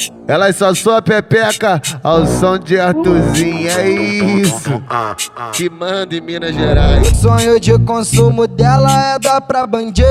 Ela só sua pepeca ao som de Arthurzinho, é isso que manda em Minas Gerais. O sonho de consumo dela é dar pra bandido.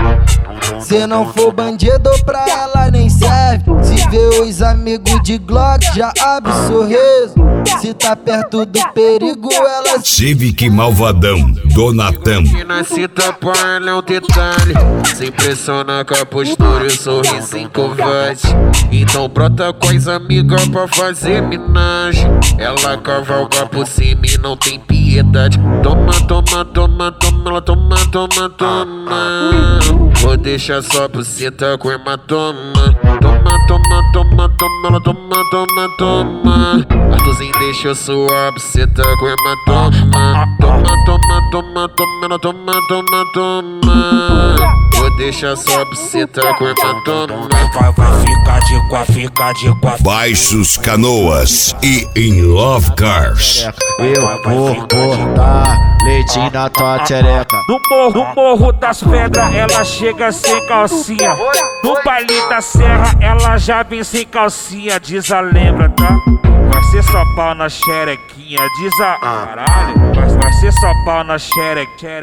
Se não for bandido, pra ela nem serve. Se vê os amigos de Glock, já abre sorriso. Se tá perto do perigo, ela Civic Malvadão, Donatão. Que nasce tapa, ela é um detalhe. Se impressiona com a postura e o sorriso covarde. Então brota com as amigas pra fazer minagem. Ela cavalga por cima e não tem piedade. Toma, toma, toma, toma, ela toma, toma, toma. Vou deixar só buceta com hematoma. Toma, toma, toma, toma, ela toma, toma, toma. Arthurzinho deixou sua buceta com hematoma. Toma, toma, toma, toma, ela toma, toma, toma. Vou deixar sua buceta com hematoma. Vai ficar de quatro, ficar de quatro. Baixos Canoas e In Love Cars. Eu vou botar leite na tua tchereca. No morro das pedras, ela chega sem calcinha. No baile da serra, ela já vem sem calcinha. Diz a lembra, tá? Vai ser só pau na xerequinha. Diz a caralho. Vai ser só pau na xerequinha.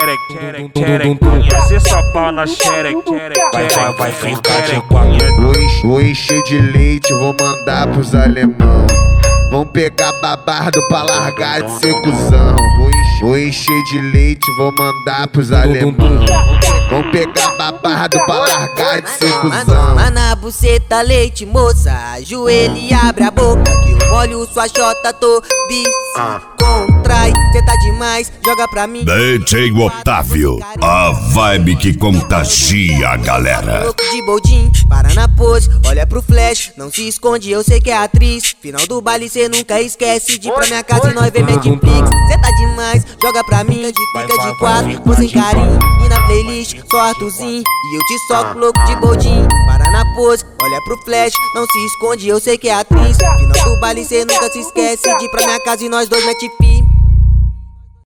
Vai ser só pau na xerequinha. Vai ficar de quatro. Vou encher de leite, vou mandar pros alemão. Vão pegar babardo pra largar de ser cuzão. Vou encher de leite, vou mandar pros alemão. Vão pegar babardo pra largar de ser cuzão. Mano, na buceta leite, moça. Ajoelha e abre a boca que eu molho sua chota, tô vice. Contrai, cê tá demais, joga pra mim. DJ Otávio, a vibe que contagia a galera. Louco de boldin, para na pose, olha pro flash, não se esconde, eu sei que é atriz. Final do baile cê nunca esquece de ir pra minha casa e nós vê Netflix. Cê tá demais, joga pra mim, fica de quatro, com sem carinho. E na playlist, só Arthurzinho, e eu te soco louco de boldin. Para na pose, olha pro flash, não se esconde, eu sei que é atriz. Final do baile cê nunca se esquece de ir pra minha casa e nós dois Netflix.